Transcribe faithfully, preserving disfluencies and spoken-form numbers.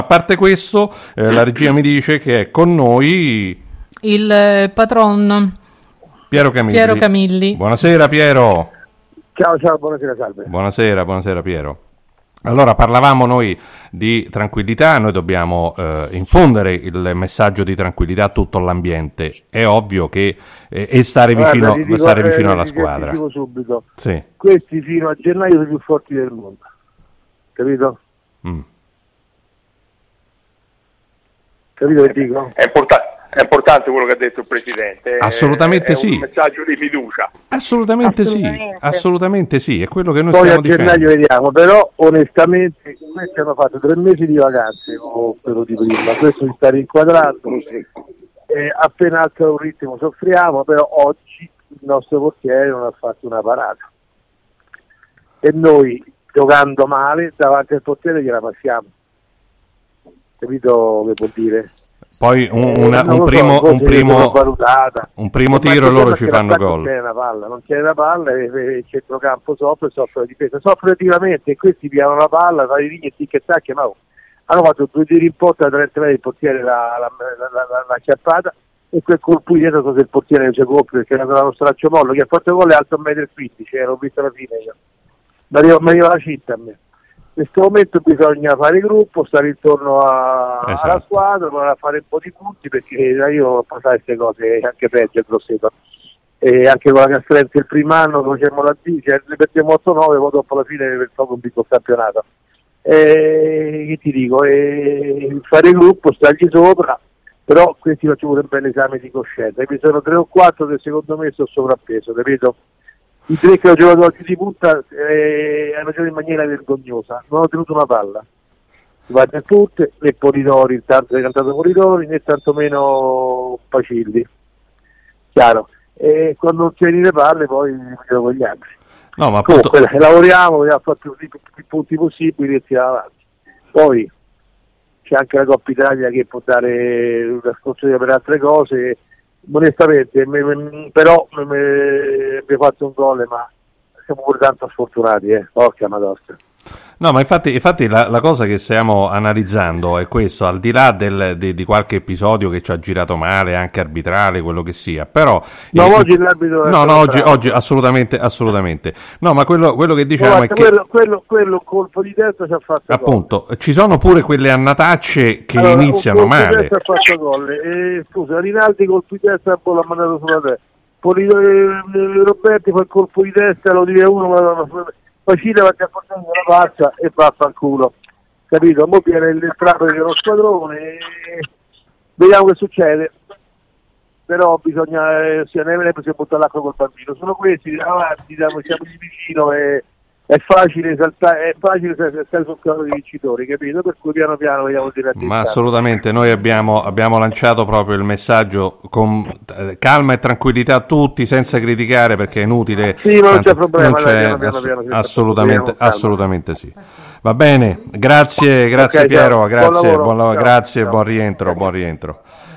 A parte questo, eh, la regia mi dice che è con noi il eh, patron Piero Camilli. Piero Camilli. Buonasera Piero. Ciao, ciao, buonasera, salve. Buonasera, buonasera Piero. Allora, parlavamo noi di tranquillità, noi dobbiamo eh, infondere il messaggio di tranquillità a tutto l'ambiente. È ovvio che eh, e stare vicino, Guarda, dico, stare vicino eh, alla ti squadra. Dico subito. Sì. Questi fino a gennaio sono i più forti del mondo. Capito? Mm. Capito che dico? È importante. È importante quello che ha detto il Presidente. Assolutamente è, sì. È un messaggio di fiducia. Assolutamente, Assolutamente. sì, assolutamente sì, è quello che noi Poi stiamo a gennaio dicendo. vediamo, però onestamente questi hanno fatto tre mesi di vacanze o quello di prima, questo si sta rinquadrando. Eh, appena alza un ritmo soffriamo, però oggi il nostro portiere non ha fatto una parata. E noi, giocando male, davanti al portiere gliela passiamo. Capito che vuol dire? Poi un, Eh, una, non un lo primo, so, un forse primo, sono valutata. un primo Ma tiro il loro problema ci è che fanno l'attacco gol. Non tiene la palla, non tiene la palla e, e il centrocampo soffre e soffre la difesa. Soffre attivamente e questi piano la palla, fai i righe e tic e tac, ma oh, hanno fatto due tiri in porta da trenta metri, il portiere l'ha, l'ha, l'ha, l'ha, l'ha acchiappata e quel colpo dietro so se il portiere non c'è colpo perché era stato uno straccio mollo, che ha fatto gol è alto un metro e quindici, eh, l'ho visto alla fine io. Mi arriva, mi arriva la cinta a me. In questo momento bisogna fare il gruppo, stare intorno a, esatto. alla squadra, provare a fare un po' di punti perché io ho passato queste cose anche peggio il Grosseto. E anche con la Castrense il primo anno facemmo la D, cioè, ne perdiamo otto nove, poi dopo alla fine per fare un piccolo campionato. E che ti dico, e fare il gruppo, stargli sopra, però questi faccio pure un bel esame di coscienza. E mi sono tre o quattro che secondo me sono sovrappeso, capito? I tre che ho giocato oggi di punta eh, hanno giocato in maniera vergognosa, non ho tenuto una palla. Si va a tutte, né Polidori, tanto hai cantato Polidori, né tantomeno Pacilli. Chiaro. E quando non tieni le palle poi gioco con gli altri. No, ma appunto... Comunque lavoriamo, vogliamo fare più, più, più punti possibili e tirare avanti. Poi c'è anche la Coppa Italia che può dare una sconsiglio per altre cose. Onestamente, me, me, però me, me, abbiamo fatto un gol, ma siamo pure tanto sfortunati, eh. Porca madonna. No, ma infatti, infatti la, la cosa che stiamo analizzando è questo, al di là del, di, di qualche episodio che ci ha girato male, anche arbitrale, quello che sia, però... No, eh, oggi l'arbitro... No, no, oggi, oggi assolutamente, assolutamente. No, ma quello, quello che diciamo guarda, è che... Quello, quello, quello colpo di testa ci ha fatto appunto, gol. Ci sono pure quelle annatacce che allora, iniziano male. Colpo di testa ha fatto gol. E, scusa, Rinaldi colpo di testa l'ha mandato sulla testa. Polidori, Roberti fa il colpo di testa, lo dice uno, ma... Facile perché portando la faccia e va a fanculo, capito? Mo viene il trappo dello squadrone e vediamo che succede, però bisogna eh, sia ne possiamo buttare l'acqua col bambino, sono questi avanti, siamo, siamo lì vicino e è facile saltare, è facile stare sul carro dei vincitori, capito? Per cui piano piano vediamo di raggiungere. Ma assolutamente, noi abbiamo, abbiamo lanciato proprio il messaggio con calma e tranquillità a tutti, senza criticare perché è inutile. Sì, ma non tanto, c'è problema, non c'è, dai, piano, piano, ass- piano, piano, assolutamente, piano, assolutamente sì. Va bene, grazie, grazie Okay, Piero, ciao, grazie, buon lavoro, buon lavoro, ciao, grazie, ciao. buon rientro, buon rientro.